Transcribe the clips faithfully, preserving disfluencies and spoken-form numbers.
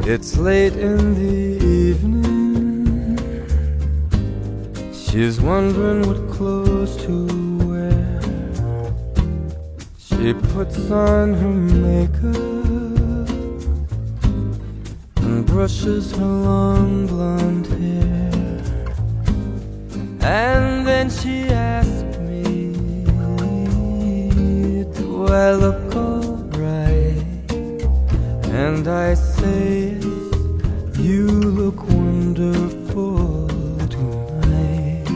It's late in the evening. She's wondering what clothes to wear. She puts on her makeup and brushes her long blonde hair. And then she asks me, do I look alright? And I say, you look wonderful tonight.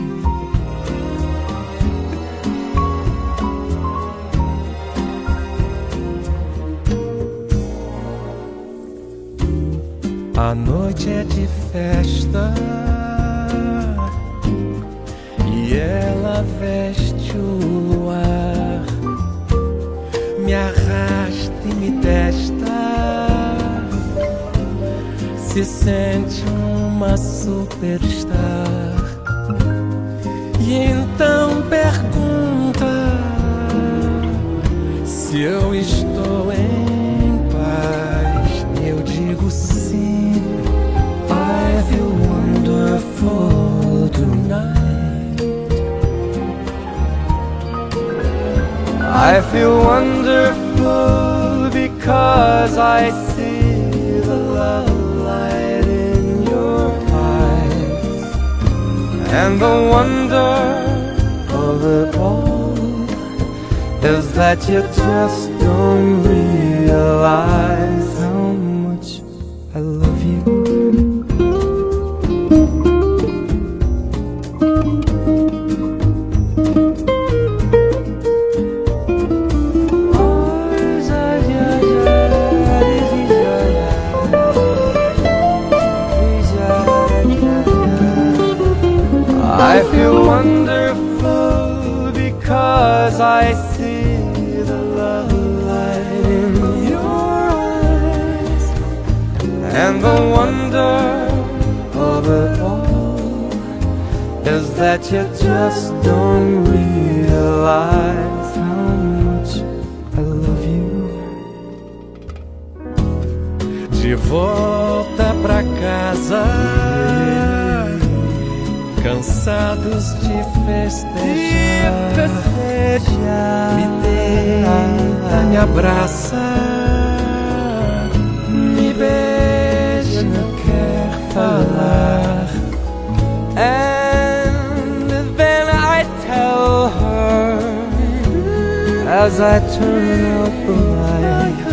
A noite é de festa e ela veste o luar, me arrasta e me testa, se sente uma superstar. E então pergunta se eu estou em paz. Eu digo sim. I feel wonderful tonight. I feel wonderful because I see the love light in your eyes. And the wonder of it all is that you just don't realize how much I love you. I feel wonderful because I see the love light in your eyes. And the wonder of it all is that you just don't realize how much I love you. De volta pra casa, cansados de festejar, me deita, me abraça, me beija, me quer falar. And then I tell her as I turn out the light,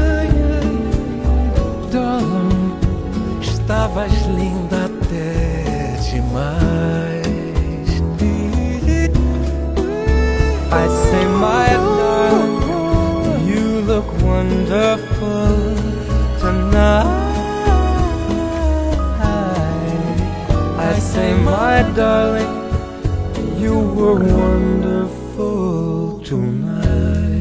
darling, estavas linda até demais. I say, my darling, you look wonderful tonight. I say, my darling, you were wonderful tonight.